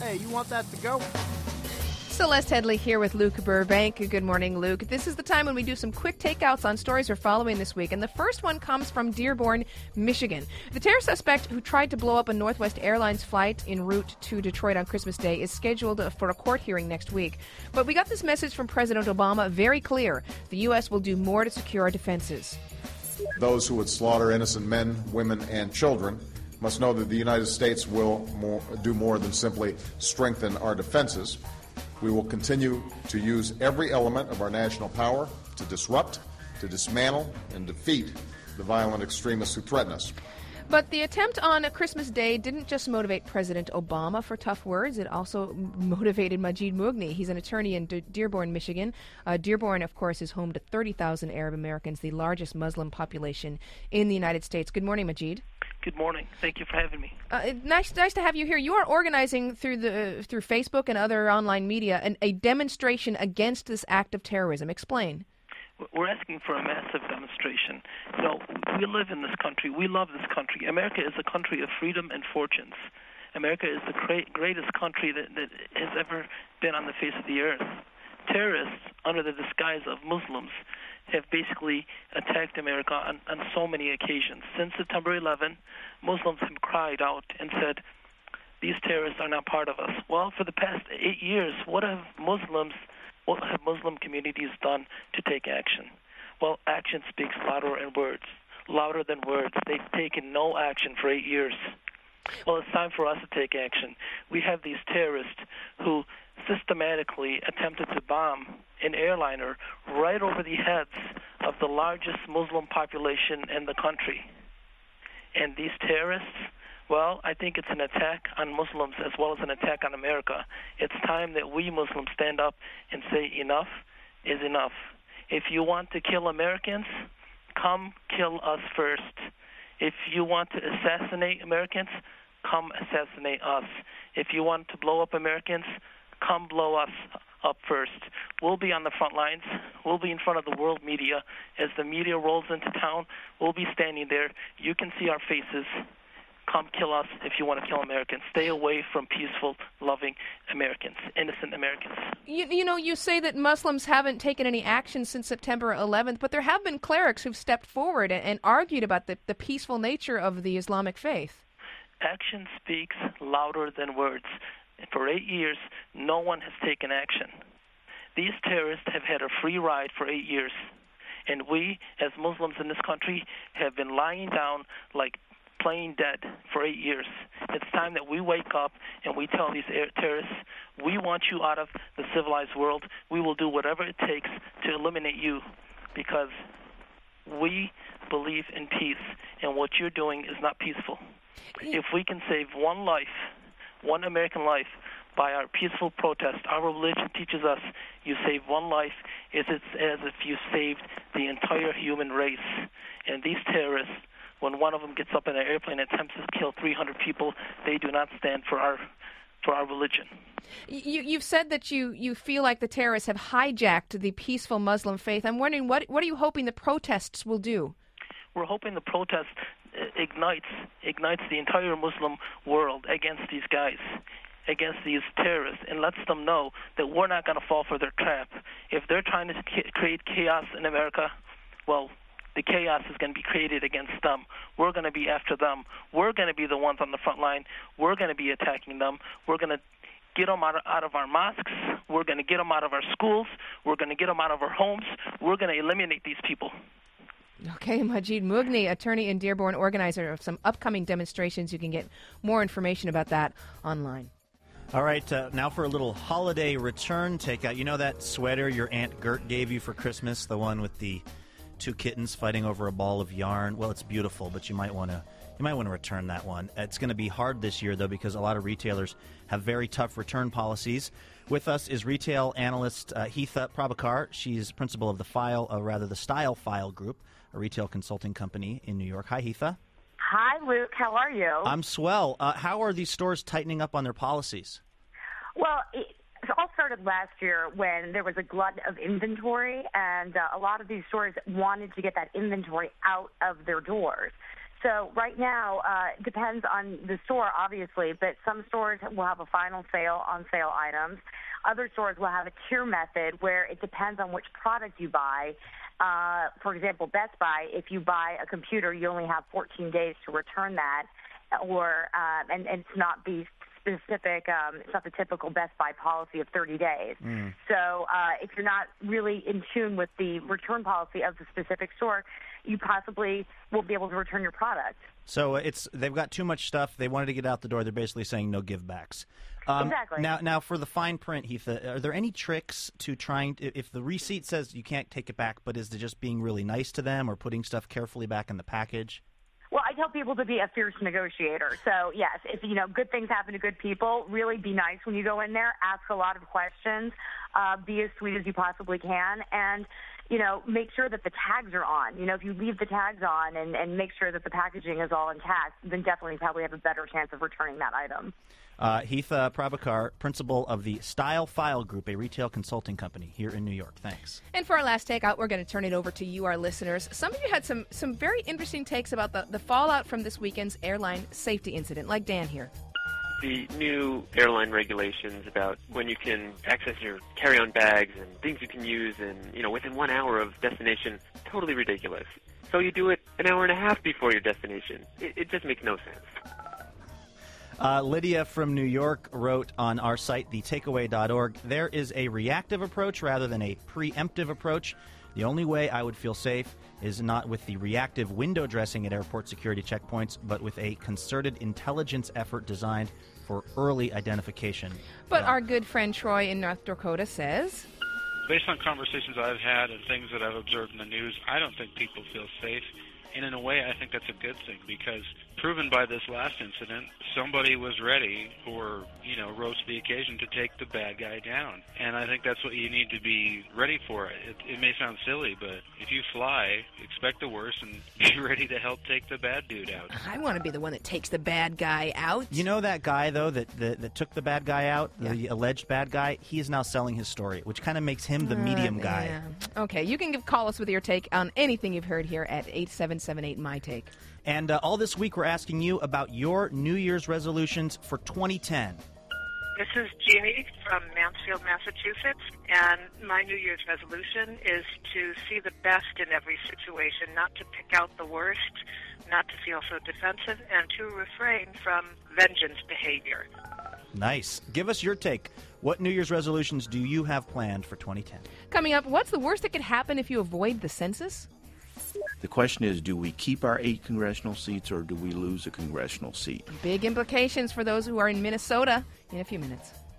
Hey, you want that to go? Celeste Headley here with Luke Burbank. Good morning, Luke. This is the time when we do some quick takeouts on stories we're following this week. And the first one comes from Dearborn, Michigan. The terror suspect who tried to blow up a Northwest Airlines flight en route to Detroit on Christmas Day is scheduled for a court hearing next week. But we got this message from President Obama very clear. The U.S. will do more to secure our defenses. Those who would slaughter innocent men, women, and children must know that the United States will do more than simply strengthen our defenses. We will continue to use every element of our national power to disrupt, to dismantle, and defeat the violent extremists who threaten us. But the attempt on Christmas Day didn't just motivate President Obama for tough words. It also motivated Majeed Mougni. He's an attorney in Dearborn, Michigan. Dearborn, of course, is home to 30,000 Arab Americans, the largest Muslim population in the United States. Good morning, Majeed. Good morning. Thank you for having me. Nice to have you here. You are organizing through Facebook and other online media a demonstration against this act of terrorism. Explain. We're asking for a massive demonstration. You know, we live in this country. We love this country. America is a country of freedom and fortunes. America is the greatest country that has ever been on the face of the earth. Terrorists, under the disguise of Muslims, have basically attacked America on so many occasions. Since September 11, Muslims have cried out and said, these terrorists are not part of us. Well, for the past 8 years, what have Muslim communities done to take action? Well, action speaks louder than words. They've taken no action for 8 years. Well, it's time for us to take action. We have these terrorists who systematically attempted to bomb an airliner right over the heads of the largest Muslim population in the country. And these terrorists, well, I think it's an attack on Muslims as well as an attack on America. It's time that we Muslims stand up and say enough is enough. If you want to kill Americans, come kill us first. If you want to assassinate Americans, come assassinate us. If you want to blow up Americans, come blow us up first. We'll be on the front lines. We'll be in front of the world media. As the media rolls into town, we'll be standing there. You can see our faces. Come kill us if you want to kill Americans. Stay away from peaceful, loving Americans, innocent Americans. You know, you say that Muslims haven't taken any action since September 11th, but there have been clerics who've stepped forward and argued about the peaceful nature of the Islamic faith. Action speaks louder than words. For 8 years, no one has taken action. These terrorists have had a free ride for 8 years. And we, as Muslims in this country, have been lying down like playing dead for 8 years. It's time that we wake up and we tell these terrorists, we want you out of the civilized world. We will do whatever it takes to eliminate you because we believe in peace, and what you're doing is not peaceful. If we can save one life, one American life, by our peaceful protest, our religion teaches us you save one life as if you saved the entire human race. And these terrorists, when one of them gets up in an airplane and attempts to kill 300 people, they do not stand for our religion. You've said that you feel like the terrorists have hijacked the peaceful Muslim faith. I'm wondering, what are you hoping the protests will do? We're hoping the protest ignites the entire Muslim world against these guys, against these terrorists, and lets them know that we're not going to fall for their trap. If they're trying to create chaos in America, well, the chaos is going to be created against them. We're going to be after them. We're going to be the ones on the front line. We're going to be attacking them. We're going to get them out of our mosques. We're going to get them out of our schools. We're going to get them out of our homes. We're going to eliminate these people. Okay, Majeed Mougni, attorney in Dearborn, organizer of some upcoming demonstrations. You can get more information about that online. All right, now for a little holiday return takeout. You know that sweater your Aunt Gert gave you for Christmas, the one with the two kittens fighting over a ball of yarn? Well, it's beautiful, but you might want to return that one. It's going to be hard this year, though, because a lot of retailers have very tough return policies. With us is retail analyst Heatha Prabhakar. She's principal of the Style File Group, a retail consulting company in New York. Hi, Heatha. Hi, Luke. How are you? I'm swell. How are these stores tightening up on their policies? Well, it all started last year when there was a glut of inventory, and a lot of these stores wanted to get that inventory out of their doors. So right now, it depends on the store, obviously, but some stores will have a final sale on sale items. Other stores will have a tier method where it depends on which product you buy. For example, Best Buy, if you buy a computer, you only have 14 days to return that, or and it's not the specific, it's not the typical Best Buy policy of 30 days. So if you're not really in tune with the return policy of the specific store, you possibly won't be able to return your product. So they've got too much stuff. They wanted to get out the door. They're basically saying no give-backs. Exactly. Now, for the fine print, Heath, are there any tricks to trying – if the receipt says you can't take it back, but is it just being really nice to them or putting stuff carefully back in the package? Well, I tell people to be a fierce negotiator. So, yes, if, good things happen to good people, really be nice when you go in there. Ask a lot of questions. Be as sweet as you possibly can. And, make sure that the tags are on. If you leave the tags on and make sure that the packaging is all intact, then definitely probably have a better chance of returning that item. Heath Prabhakar, principal of the Style File Group, a retail consulting company here in New York. Thanks. And for our last takeout, we're going to turn it over to you, our listeners. Some of you had some very interesting takes about the fallout from this weekend's airline safety incident, like Dan here. The new airline regulations about when you can access your carry-on bags and things you can use within 1 hour of destination, totally ridiculous. So you do it an hour and a half before your destination. It just makes no sense. Lydia from New York wrote on our site, thetakeaway.org, there is a reactive approach rather than a preemptive approach. The only way I would feel safe is not with the reactive window dressing at airport security checkpoints, but with a concerted intelligence effort designed for early identification. But our good friend Troy in North Dakota says, based on conversations I've had and things that I've observed in the news, I don't think people feel safe. And in a way, I think that's a good thing because proven by this last incident, somebody was ready or, rose to the occasion to take the bad guy down. And I think that's what you need to be ready for. It may sound silly, but if you fly, expect the worst and be ready to help take the bad dude out. I want to be the one that takes the bad guy out. You know that guy, though, that took the bad guy out, the alleged bad guy? He is now selling his story, which kind of makes him the medium guy. Yeah. Okay, you can call us with your take on anything you've heard here at 8778-MY-TAKE. And all this week, we're asking you about your New Year's resolutions for 2010. This is Jeannie from Mansfield, Massachusetts, and my New Year's resolution is to see the best in every situation, not to pick out the worst, not to feel so defensive, and to refrain from vengeance behavior. Nice. Give us your take. What New Year's resolutions do you have planned for 2010? Coming up, what's the worst that could happen if you avoid the census? The question is, do we keep our 8 congressional seats or do we lose a congressional seat? Big implications for those who are in Minnesota in a few minutes.